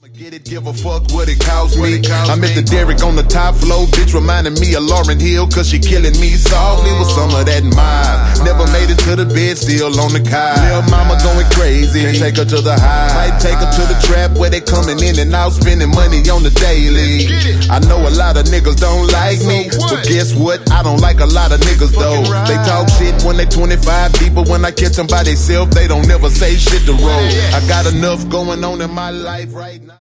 Get it, give a fuck what it cost me. I'm at the Derrick on the top floor, bitch reminding me of Lauryn Hill, cause she killing me softly with some of that miles. Never made it to the bed, still on the couch. Lil' mama going crazy, can't take her to the high. Might take her to the trap where they coming in and out, spending money on the daily. I know a lot of niggas don't like me, but guess what? I don't like a lot of niggas though. They talk shit when they 25 deep, but when I catch them by themselves, they don't never say shit to roll. I got enough going on in my life right now.